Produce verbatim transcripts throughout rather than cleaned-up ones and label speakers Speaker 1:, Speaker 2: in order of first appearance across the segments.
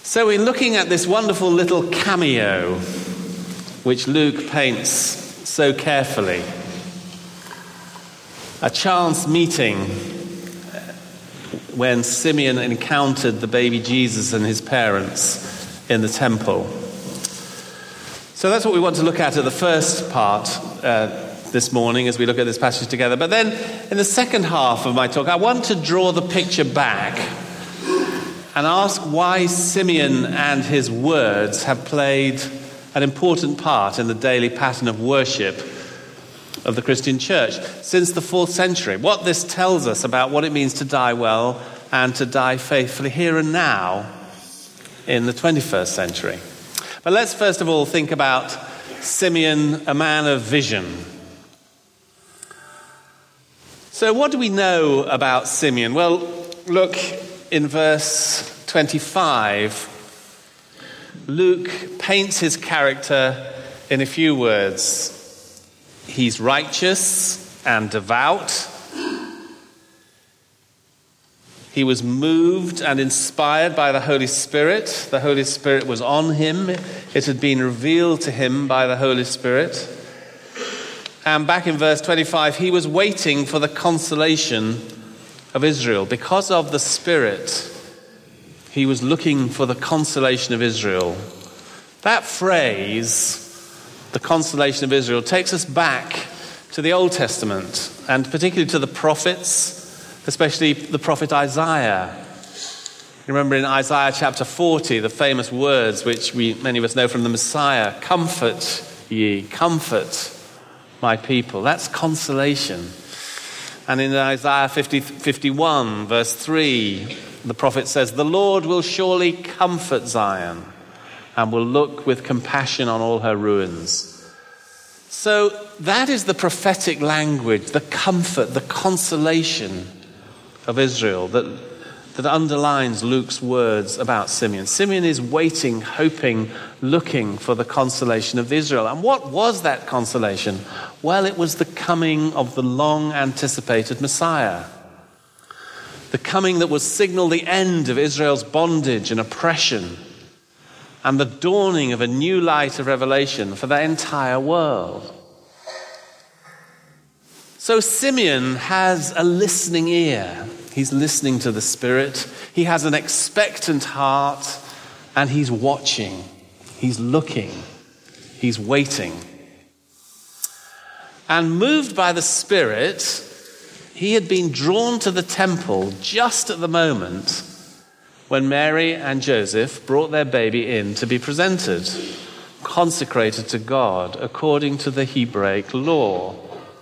Speaker 1: So we're looking at this wonderful little cameo which Luke paints so carefully. A chance meeting when Simeon encountered the baby Jesus and his parents in the temple. So that's what we want to look at at the first part uh, this morning as we look at this passage together. But then in the second half of my talk, I want to draw the picture back and ask why Simeon and his words have played an important part in the daily pattern of worship of the Christian church since the fourth century. What this tells us about what it means to die well and to die faithfully here and now in the twenty-first century. But let's first of all think about Simeon, a man of vision. So what do we know about Simeon? Well, look in verse twenty-five. Luke paints his character in a few words. He's righteous and devout. He was moved and inspired by the Holy Spirit. The Holy Spirit was on him. It had been revealed to him by the Holy Spirit. And back in verse twenty-five, he was waiting for the consolation of Israel. Because of the Spirit, he was looking for the consolation of Israel. That phrase, the consolation of Israel, takes us back to the Old Testament, and particularly to the prophets, especially the prophet Isaiah. You remember in Isaiah chapter forty, the famous words which we many of us know from the Messiah, "Comfort ye, comfort my people." That's consolation. And in Isaiah fifty, fifty-one, verse three, the prophet says, "The Lord will surely comfort Zion and will look with compassion on all her ruins." So that is the prophetic language, the comfort, the consolation of Israel that, that underlines Luke's words about Simeon. Simeon is waiting, hoping, looking for the consolation of Israel. And what was that consolation? Well, it was the coming of the long-anticipated Messiah. The coming that would signal the end of Israel's bondage and oppression and the dawning of a new light of revelation for the entire world. So Simeon has a listening ear. He's listening to the Spirit. He has an expectant heart, and he's watching. He's looking. He's waiting. And moved by the Spirit, he had been drawn to the temple just at the moment when Mary and Joseph brought their baby in to be presented, consecrated to God according to the Hebraic law.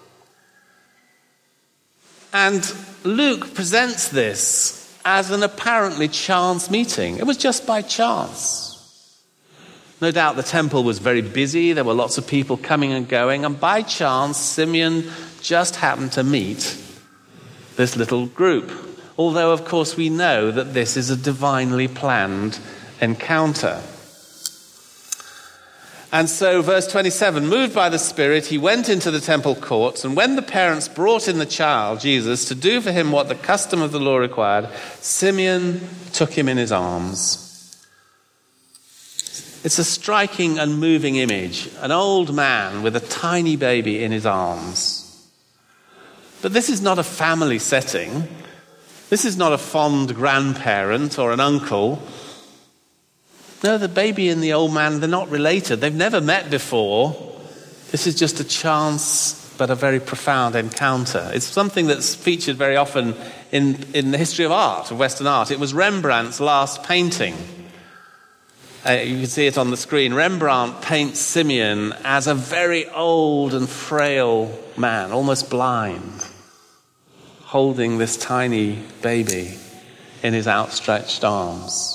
Speaker 1: And Luke presents this as an apparently chance meeting. It was just by chance. No doubt the temple was very busy. There were lots of people coming and going. And by chance, Simeon just happened to meet this little group. Although, of course, we know that this is a divinely planned encounter. And so, verse twenty-seven, moved by the Spirit, he went into the temple courts, and when the parents brought in the child, Jesus, to do for him what the custom of the law required, Simeon took him in his arms. It's a striking and moving image, an old man with a tiny baby in his arms. But this is not a family setting. This is not a fond grandparent or an uncle. No, the baby and the old man, they're not related. They've never met before. This is just a chance, but a very profound encounter. It's something that's featured very often in, in the history of art, of Western art. It was Rembrandt's last painting. Uh, you can see it on the screen. Rembrandt paints Simeon as a very old and frail man, almost blind, holding this tiny baby in his outstretched arms.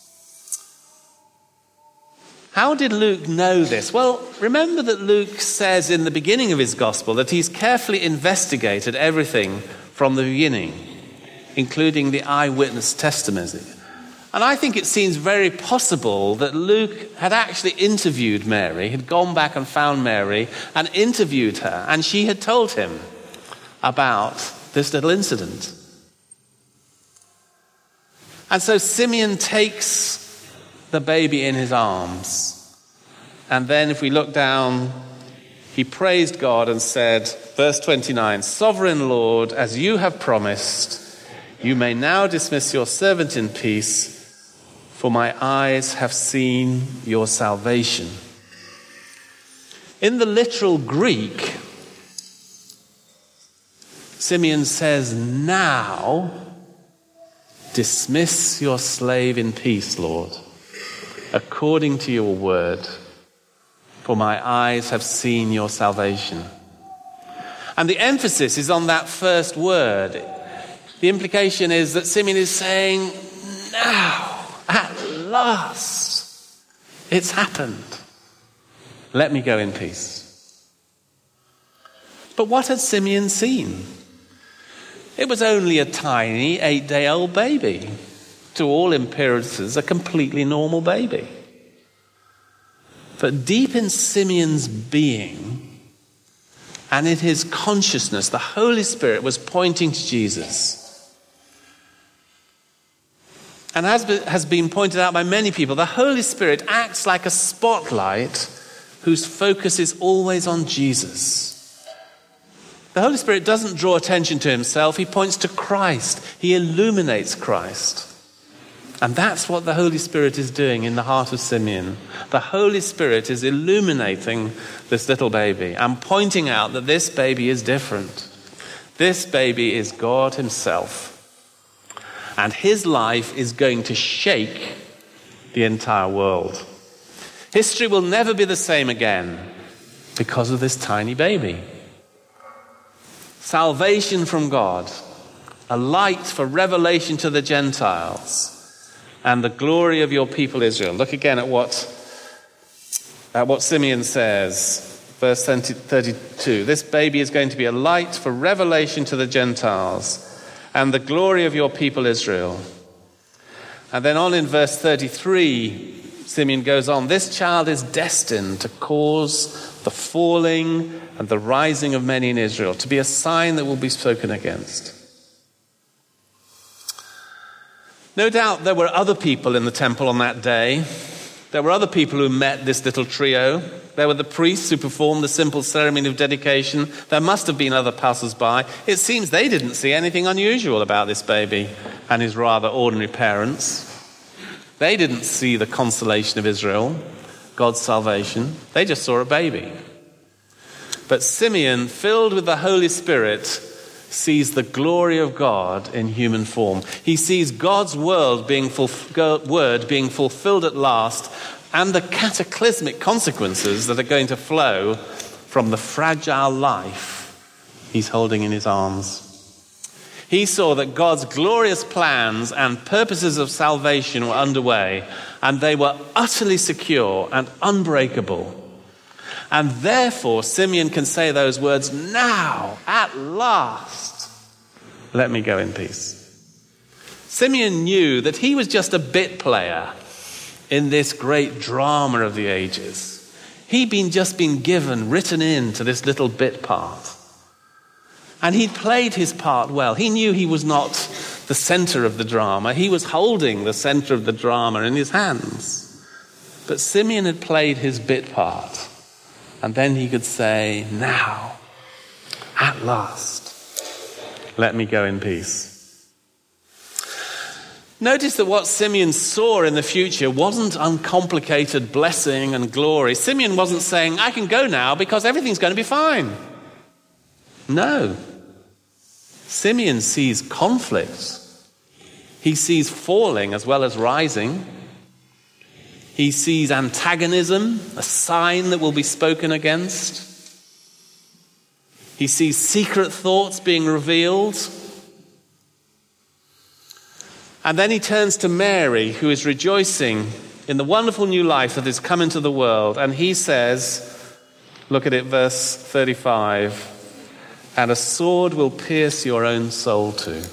Speaker 1: How did Luke know this? Well, remember that Luke says in the beginning of his gospel that he's carefully investigated everything from the beginning, including the eyewitness testimony. And I think it seems very possible that Luke had actually interviewed Mary, had gone back and found Mary and interviewed her, and she had told him about this little incident. And so Simeon takes the baby in his arms. And then if we look down, he praised God and said, verse twenty-nine, "Sovereign Lord, as you have promised, you may now dismiss your servant in peace, for my eyes have seen your salvation." In the literal Greek, Simeon says, "Now dismiss your slave in peace, Lord, according to your word, for my eyes have seen your salvation." And the emphasis is on that first word. The implication is that Simeon is saying, now, at last, it's happened. Let me go in peace. But what had Simeon seen? It was only a tiny eight-day-old baby. To all appearances, a completely normal baby. But deep in Simeon's being and in his consciousness, the Holy Spirit was pointing to Jesus. And as has been pointed out by many people, the Holy Spirit acts like a spotlight whose focus is always on Jesus. The Holy Spirit doesn't draw attention to himself, he points to Christ. He illuminates Christ. And that's what the Holy Spirit is doing in the heart of Simeon. The Holy Spirit is illuminating this little baby and pointing out that this baby is different. This baby is God himself. And his life is going to shake the entire world. History will never be the same again because of this tiny baby. Salvation from God, a light for revelation to the Gentiles, and the glory of your people Israel. Look again at what, at what Simeon says, verse thirty-two. This baby is going to be a light for revelation to the Gentiles, and the glory of your people Israel. And then on in verse thirty-three, Simeon goes on, this child is destined to cause the falling and the rising of many in Israel, to be a sign that will be spoken against. No doubt there were other people in the temple on that day. There were other people who met this little trio. There were the priests who performed the simple ceremony of dedication. There must have been other passers-by. It seems they didn't see anything unusual about this baby and his rather ordinary parents. They didn't see the consolation of Israel, God's salvation. They just saw a baby. But Simeon, filled with the Holy Spirit, sees the glory of God in human form. He sees God's world being fulf- word being fulfilled at last, and the cataclysmic consequences that are going to flow from the fragile life he's holding in his arms. He saw that God's glorious plans and purposes of salvation were underway, and they were utterly secure and unbreakable. And therefore, Simeon can say those words, now, at last, let me go in peace. Simeon knew that he was just a bit player in this great drama of the ages. He'd been just been given, written into this little bit part. And he'd played his part well. He knew he was not the center of the drama. He was holding the center of the drama in his hands. But Simeon had played his bit part. And then he could say, now, at last, let me go in peace. Notice that what Simeon saw in the future wasn't uncomplicated blessing and glory. Simeon wasn't saying, I can go now because everything's going to be fine. No. Simeon sees conflict. He sees falling as well as rising. He sees antagonism, a sign that will be spoken against. He sees secret thoughts being revealed. And then he turns to Mary, who is rejoicing in the wonderful new life that has come into the world. And he says, look at it, verse thirty-five, and a sword will pierce your own soul too.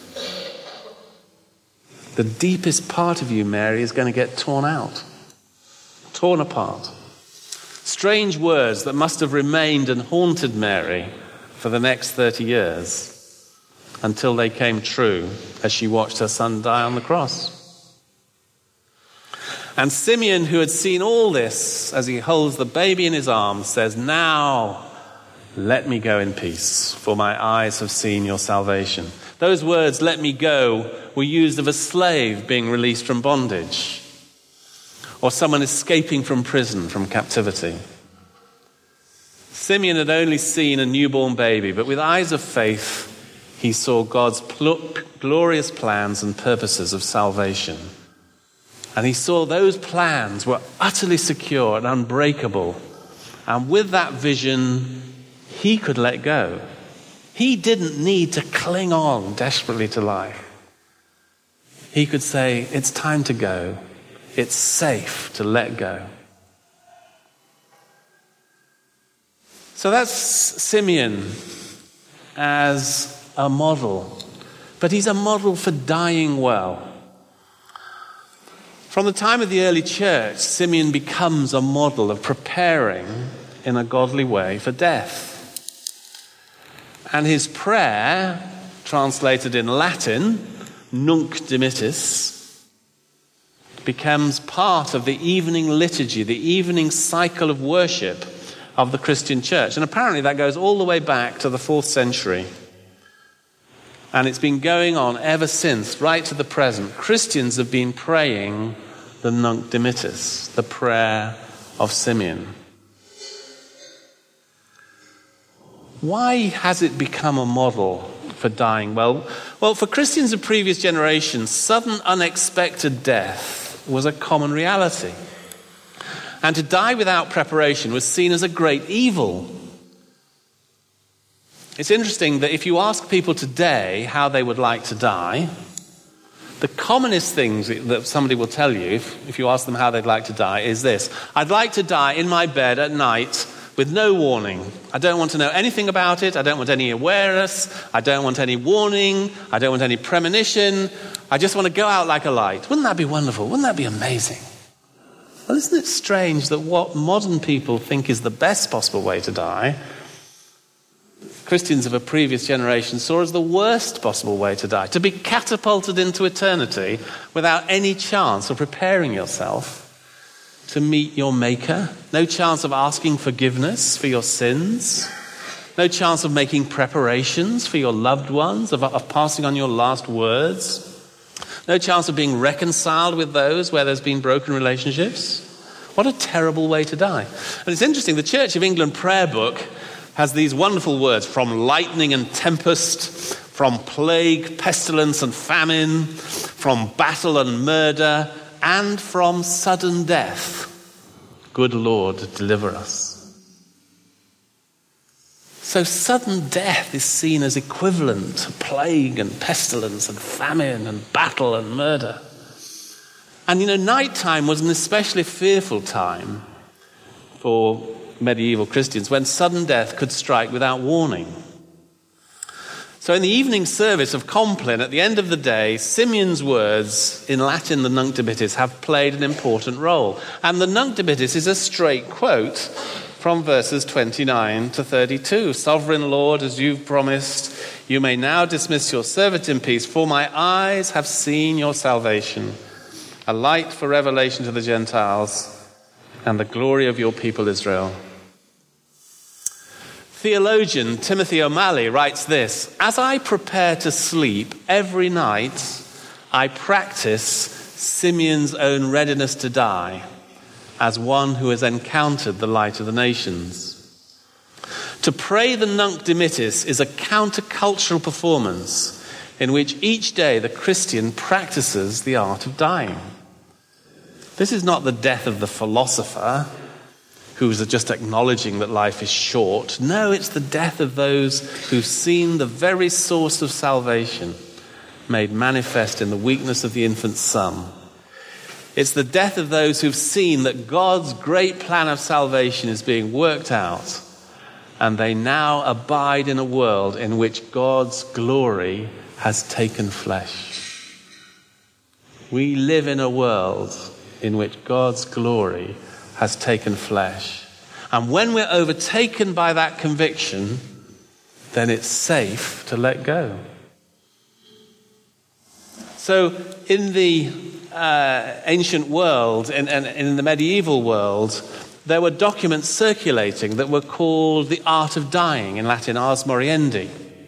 Speaker 1: The deepest part of you, Mary, is going to get torn out. Torn apart. Strange words that must have remained and haunted Mary for the next thirty years until they came true as she watched her son die on the cross. And Simeon, who had seen all this as he holds the baby in his arms, says, "Now let me go in peace, for my eyes have seen your salvation." Those words, "let me go," were used of a slave being released from bondage, or someone escaping from prison, from captivity. Simeon had only seen a newborn baby, but with eyes of faith, he saw God's pl- glorious plans and purposes of salvation. And he saw those plans were utterly secure and unbreakable. And with that vision, he could let go. He didn't need to cling on desperately to life. He could say, it's time to go. It's safe to let go. So that's Simeon as a model. But he's a model for dying well. From the time of the early church, Simeon becomes a model of preparing in a godly way for death. And his prayer, translated in Latin, Nunc Dimittis, becomes part of the evening liturgy, the evening cycle of worship of the Christian church. And apparently that goes all the way back to the fourth century. And it's been going on ever since, right to the present. Christians have been praying the Nunc Dimittis, the prayer of Simeon. Why has it become a model for dying well? Well, for Christians of previous generations, sudden unexpected death was a common reality. And to die without preparation was seen as a great evil. It's interesting that if you ask people today how they would like to die, the commonest things that somebody will tell you, if, if you ask them how they'd like to die, is this: I'd like to die in my bed at night with no warning. I don't want to know anything about it. I don't want any awareness. I don't want any warning. I don't want any premonition. I just want to go out like a light. Wouldn't that be wonderful? Wouldn't that be amazing? Well, isn't it strange that what modern people think is the best possible way to die, Christians of a previous generation saw as the worst possible way to die? To be catapulted into eternity without any chance of preparing yourself to meet your Maker, no chance of asking forgiveness for your sins, no chance of making preparations for your loved ones, of, of passing on your last words, no chance of being reconciled with those where there's been broken relationships. What a terrible way to die. And it's interesting, the Church of England prayer book has these wonderful words: from lightning and tempest, from plague, pestilence and famine, from battle and murder, and from sudden death. Good Lord, deliver us. So sudden death is seen as equivalent to plague and pestilence and famine and battle and murder. And you know, nighttime was an especially fearful time for medieval Christians, when sudden death could strike without warning. So in the evening service of Compline, at the end of the day, Simeon's words, in Latin the Nunc Dimittis, have played an important role. And the Nunc Dimittis is a straight quote from verses twenty-nine to thirty-two. Sovereign Lord, as you've promised, you may now dismiss your servant in peace, for my eyes have seen your salvation, a light for revelation to the Gentiles, and the glory of your people Israel. Theologian Timothy O'Malley writes this: as I prepare to sleep every night, I practice Simeon's own readiness to die as one who has encountered the light of the nations. To pray the Nunc Dimittis is a countercultural performance in which each day the Christian practices the art of dying. This is not the death of the philosopher who's just acknowledging that life is short. No, it's the death of those who've seen the very source of salvation made manifest in the weakness of the infant son. It's the death of those who've seen that God's great plan of salvation is being worked out, and they now abide in a world in which God's glory has taken flesh. We live in a world in which God's glory has taken flesh. And when we're overtaken by that conviction, then it's safe to let go. So in the uh, ancient world, in, in, in the medieval world, there were documents circulating that were called The Art of Dying, in Latin, Ars Moriendi.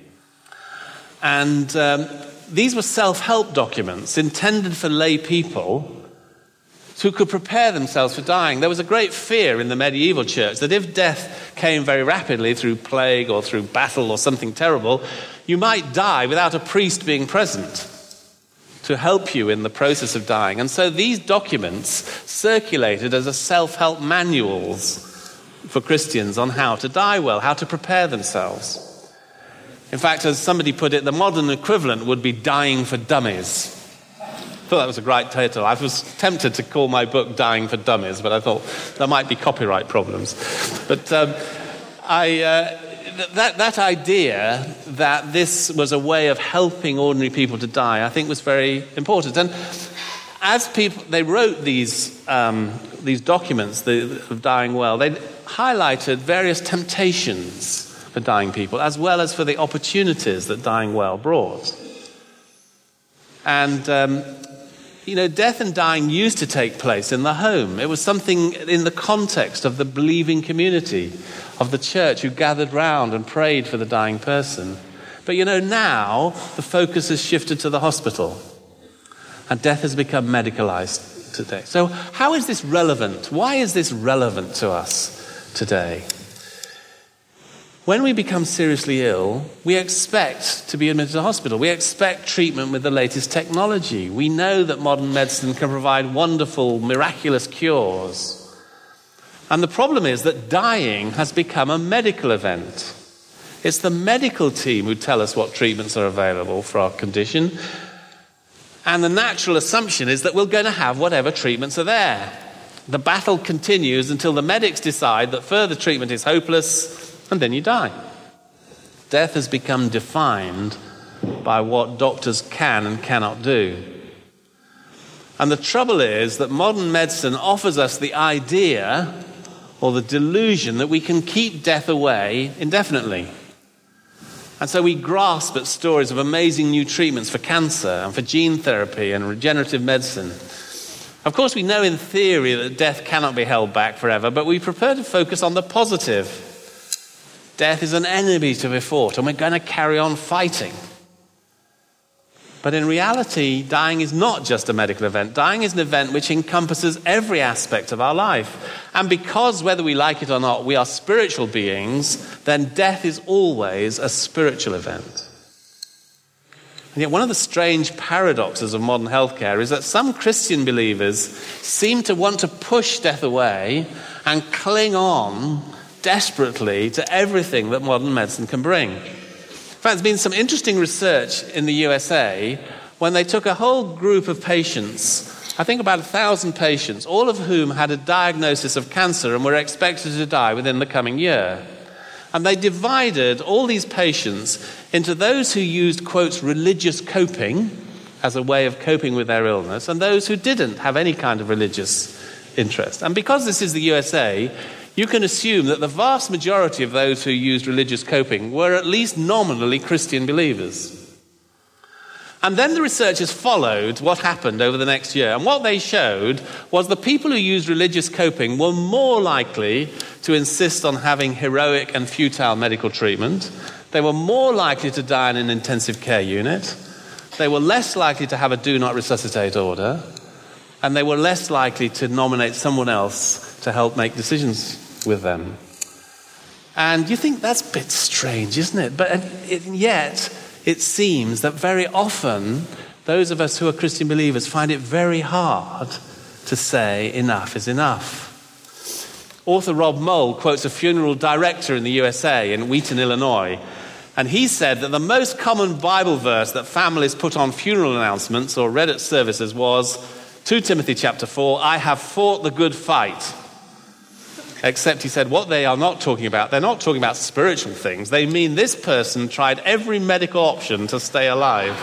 Speaker 1: And um, these were self-help documents intended for lay people who could prepare themselves for dying. There was a great fear in the medieval church that if death came very rapidly through plague or through battle or something terrible, you might die without a priest being present to help you in the process of dying. And so these documents circulated as a self-help manuals for Christians on how to die well, how to prepare themselves. In fact, as somebody put it, the modern equivalent would be Dying for Dummies. I thought that was a great title. I was tempted to call my book Dying for Dummies, but I thought there might be copyright problems. But um, I, uh, th- that, that idea that this was a way of helping ordinary people to die, I think was very important. And as people, they wrote these, um, these documents the, of dying well, they highlighted various temptations for dying people, as well as for the opportunities that dying well brought. And um, You know, death and dying used to take place in the home. It was something in the context of the believing community, of the church who gathered round and prayed for the dying person. But you know, now the focus has shifted to the hospital, and death has become medicalized today. So how is this relevant? Why is this relevant to us today? When we become seriously ill, we expect to be admitted to the hospital. We expect treatment with the latest technology. We know that modern medicine can provide wonderful, miraculous cures. And the problem is that dying has become a medical event. It's the medical team who tell us what treatments are available for our condition. And the natural assumption is that we're going to have whatever treatments are there. The battle continues until the medics decide that further treatment is hopeless, and then you die. Death has become defined by what doctors can and cannot do. And the trouble is that modern medicine offers us the idea or the delusion that we can keep death away indefinitely. And so we grasp at stories of amazing new treatments for cancer and for gene therapy and regenerative medicine. Of course, we know in theory that death cannot be held back forever, but we prefer to focus on the positive. Death is an enemy to be fought, and we're going to carry on fighting. But in reality, dying is not just a medical event. Dying is an event which encompasses every aspect of our life. And because, whether we like it or not, we are spiritual beings, then death is always a spiritual event. And yet one of the strange paradoxes of modern healthcare is that some Christian believers seem to want to push death away and cling on desperately to everything that modern medicine can bring. In fact, there's been some interesting research in the U S A when they took a whole group of patients, I think about a thousand patients, all of whom had a diagnosis of cancer and were expected to die within the coming year. And they divided all these patients into those who used, quotes, religious coping as a way of coping with their illness, and those who didn't have any kind of religious interest. And because this is the U S A, you can assume that the vast majority of those who used religious coping were at least nominally Christian believers. And then the researchers followed what happened over the next year. And what they showed was the people who used religious coping were more likely to insist on having heroic and futile medical treatment. They were more likely to die in an intensive care unit. They were less likely to have a do not resuscitate order. And they were less likely to nominate someone else to help make decisions with them. And you think that's a bit strange, isn't it? But it, yet, it seems that very often, those of us who are Christian believers find it very hard to say enough is enough. Author Rob Moll quotes a funeral director in the U S A in Wheaton, Illinois, and he said that the most common Bible verse that families put on funeral announcements or read at services was Second Timothy chapter four, I have fought the good fight. Except, he said, what they are not talking about, they're not talking about spiritual things. They mean this person tried every medical option to stay alive.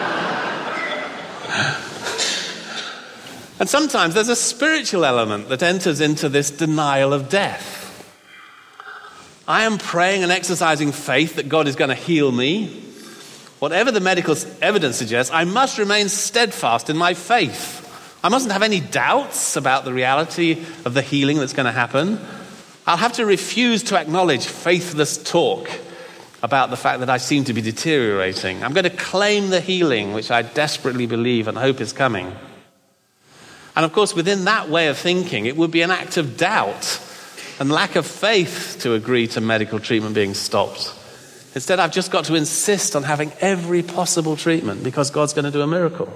Speaker 1: And sometimes there's a spiritual element that enters into this denial of death. I am praying and exercising faith that God is going to heal me. Whatever the medical evidence suggests, I must remain steadfast in my faith. I mustn't have any doubts about the reality of the healing that's going to happen. I'll have to refuse to acknowledge faithless talk about the fact that I seem to be deteriorating. I'm going to claim the healing which I desperately believe and hope is coming. And of course, within that way of thinking, it would be an act of doubt and lack of faith to agree to medical treatment being stopped. Instead, I've just got to insist on having every possible treatment because God's going to do a miracle.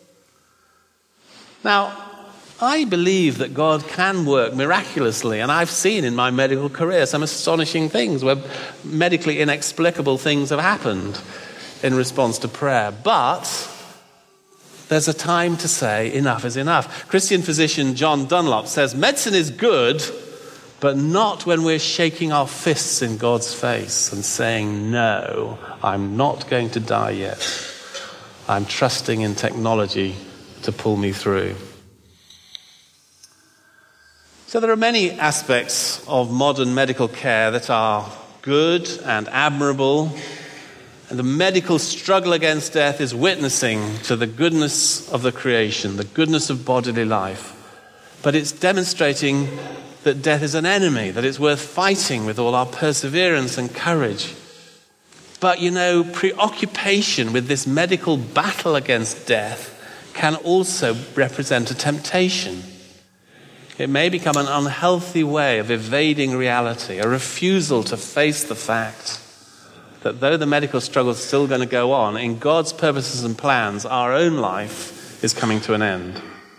Speaker 1: Now, I believe that God can work miraculously, and I've seen in my medical career some astonishing things where medically inexplicable things have happened in response to prayer. But there's a time to say enough is enough. Christian physician John Dunlop says, medicine is good, but not when we're shaking our fists in God's face and saying, no, I'm not going to die yet. I'm trusting in technology to pull me through. So there are many aspects of modern medical care that are good and admirable, and the medical struggle against death is witnessing to the goodness of the creation, the goodness of bodily life. But it's demonstrating that death is an enemy, that it's worth fighting with all our perseverance and courage. But, you know, preoccupation with this medical battle against death can also represent a temptation. It may become an unhealthy way of evading reality, a refusal to face the fact that though the medical struggle is still going to go on, in God's purposes and plans, our own life is coming to an end.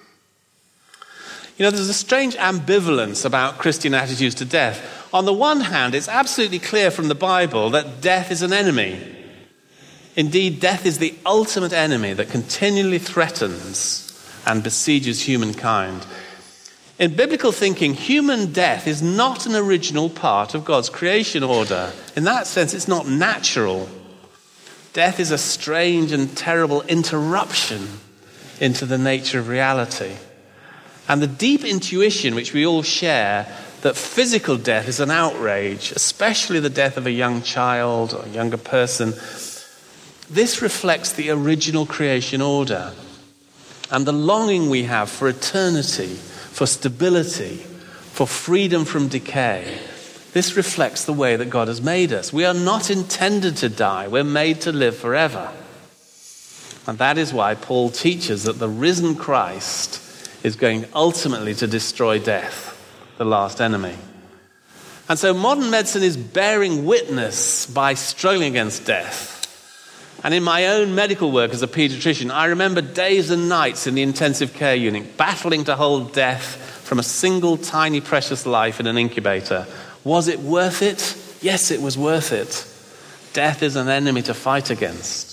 Speaker 1: You know, there's a strange ambivalence about Christian attitudes to death. On the one hand, it's absolutely clear from the Bible that death is an enemy. Indeed, death is the ultimate enemy that continually threatens and besieges humankind. In biblical thinking, human death is not an original part of God's creation order. In that sense, it's not natural. Death is a strange and terrible interruption into the nature of reality. And the deep intuition which we all share that physical death is an outrage, especially the death of a young child or a younger person, this reflects the original creation order and the longing we have for eternity, for stability, for freedom from decay. This reflects the way that God has made us. We are not intended to die. We're made to live forever. And that is why Paul teaches that the risen Christ is going ultimately to destroy death, the last enemy. And so modern medicine is bearing witness by struggling against death. And in my own medical work as a pediatrician, I remember days and nights in the intensive care unit battling to hold death from a single tiny precious life in an incubator. Was it worth it? Yes, it was worth it. Death is an enemy to fight against.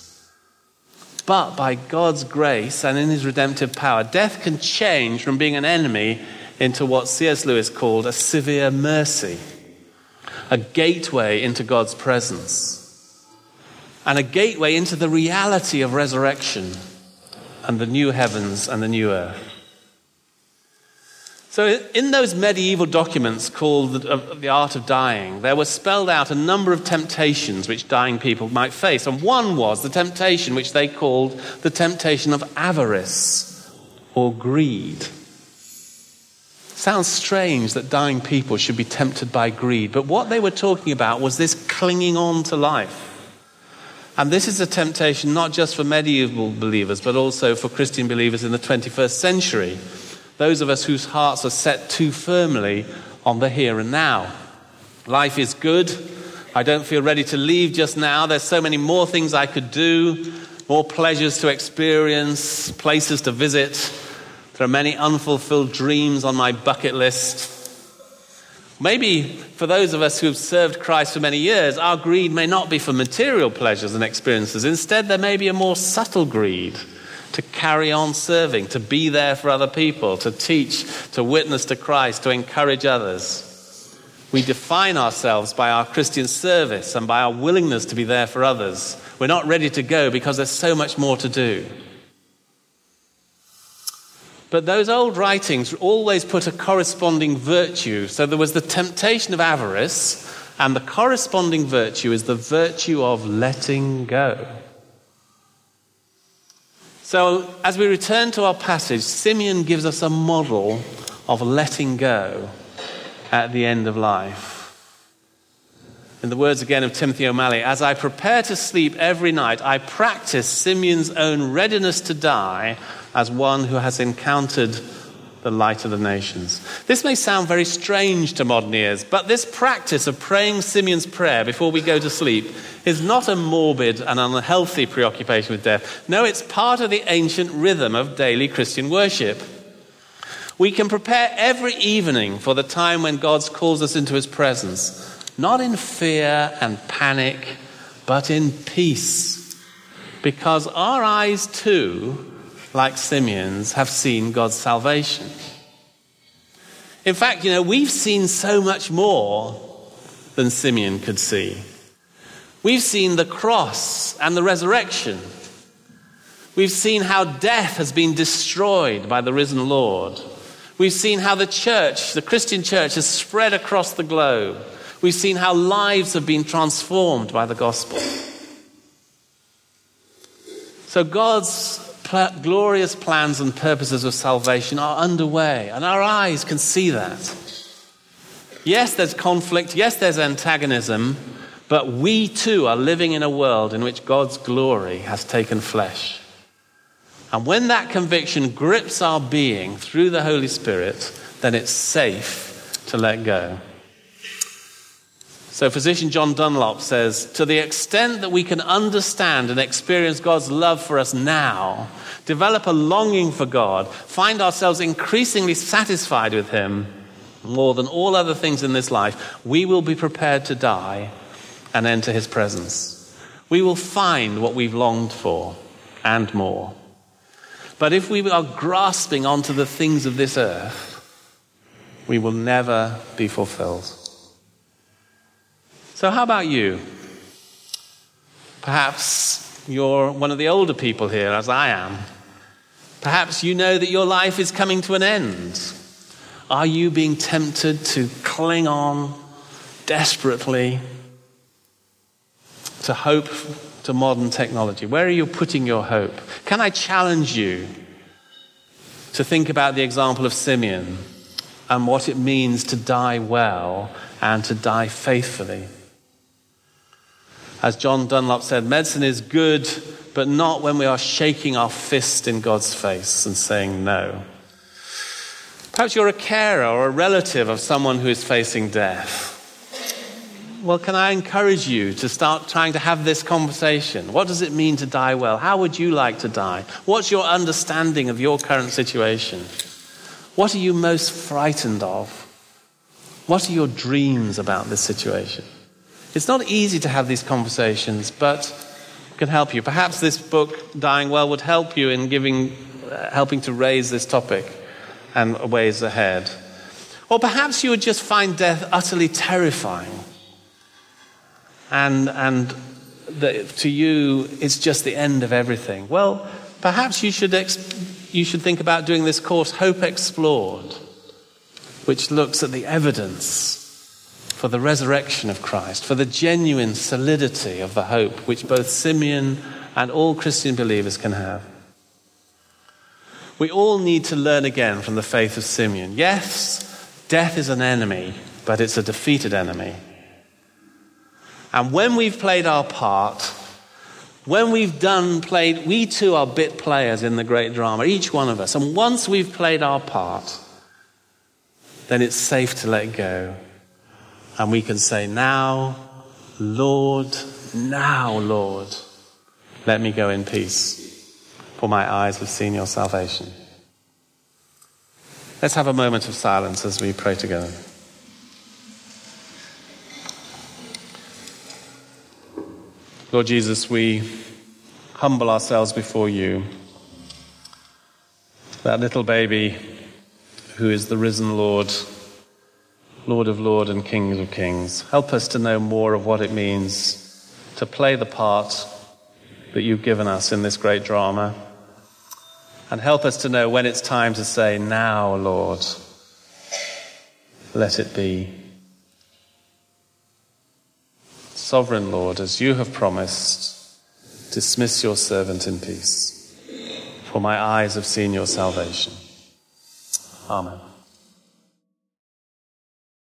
Speaker 1: But by God's grace and in his redemptive power, death can change from being an enemy into what C S Lewis called a severe mercy, a gateway into God's presence, and a gateway into the reality of resurrection and the new heavens and the new earth. So in those medieval documents called the, uh, the Art of Dying, there was spelled out a number of temptations which dying people might face. And one was the temptation which they called the temptation of avarice or greed. Sounds strange that dying people should be tempted by greed, but what they were talking about was this clinging on to life. And this is a temptation not just for medieval believers, but also for Christian believers in the twenty-first century. Those of us whose hearts are set too firmly on the here and now. Life is good. I don't feel ready to leave just now. There's so many more things I could do, more pleasures to experience, places to visit. There are many unfulfilled dreams on my bucket list. Maybe for those of us who have served Christ for many years, our greed may not be for material pleasures and experiences. Instead, there may be a more subtle greed to carry on serving, to be there for other people, to teach, to witness to Christ, to encourage others. We define ourselves by our Christian service and by our willingness to be there for others. We're not ready to go because there's so much more to do. But those old writings always put a corresponding virtue. So there was the temptation of avarice, and the corresponding virtue is the virtue of letting go. So as we return to our passage, Simeon gives us a model of letting go at the end of life. In the words again of Timothy O'Malley, as I prepare to sleep every night, I practice Simeon's own readiness to die as one who has encountered the light of the nations. This may sound very strange to modern ears, but this practice of praying Simeon's prayer before we go to sleep is not a morbid and unhealthy preoccupation with death. No, it's part of the ancient rhythm of daily Christian worship. We can prepare every evening for the time when God calls us into his presence, not in fear and panic, but in peace, because our eyes too, like Simeon's, have seen God's salvation. In fact, you know, we've seen so much more than Simeon could see. We've seen the cross and the resurrection. We've seen how death has been destroyed by the risen Lord. We've seen how the church, the Christian church, has spread across the globe. We've seen how lives have been transformed by the gospel. So God's pl- glorious plans and purposes of salvation are underway, and our eyes can see that. Yes, there's conflict. Yes, there's antagonism. But we too are living in a world in which God's glory has taken flesh. And when that conviction grips our being through the Holy Spirit, then it's safe to let go. So physician John Dunlop says, to the extent that we can understand and experience God's love for us now, develop a longing for God, find ourselves increasingly satisfied with him more than all other things in this life, we will be prepared to die and enter his presence. We will find what we've longed for and more. But if we are grasping onto the things of this earth, we will never be fulfilled. So how about you? Perhaps you're one of the older people here, as I am. Perhaps you know that your life is coming to an end. Are you being tempted to cling on desperately to hope to modern technology? Where are you putting your hope? Can I challenge you to think about the example of Simeon and what it means to die well and to die faithfully? As John Dunlop said, medicine is good, but not when we are shaking our fist in God's face and saying no. Perhaps you're a carer or a relative of someone who is facing death. Well, can I encourage you to start trying to have this conversation? What does it mean to die well? How would you like to die? What's your understanding of your current situation? What are you most frightened of? What are your dreams about this situation? It's not easy to have these conversations, but it can help you. Perhaps this book, Dying Well, would help you in giving, uh, helping to raise this topic and ways ahead. Or perhaps you would just find death utterly terrifying. And and the, to you, it's just the end of everything. Well, perhaps you should ex- you should think about doing this course, Hope Explored, which looks at the evidence for the resurrection of Christ, for the genuine solidity of the hope which both Simeon and all Christian believers can have. We all need to learn again from the faith of Simeon. Yes, death is an enemy, but it's a defeated enemy. And when we've played our part, when we've done played, we too are bit players in the great drama, each one of us. And once we've played our part, then it's safe to let go. And we can say, now, Lord, now, Lord, let me go in peace, for my eyes have seen your salvation. Let's have a moment of silence as we pray together. Lord Jesus, we humble ourselves before you. That little baby who is the risen Lord, Lord of Lords and King of Kings. Help us to know more of what it means to play the part that you've given us in this great drama. And help us to know when it's time to say, now, Lord, let it be. Sovereign Lord, as you have promised, dismiss your servant in peace. for my eyes have seen your salvation. Amen.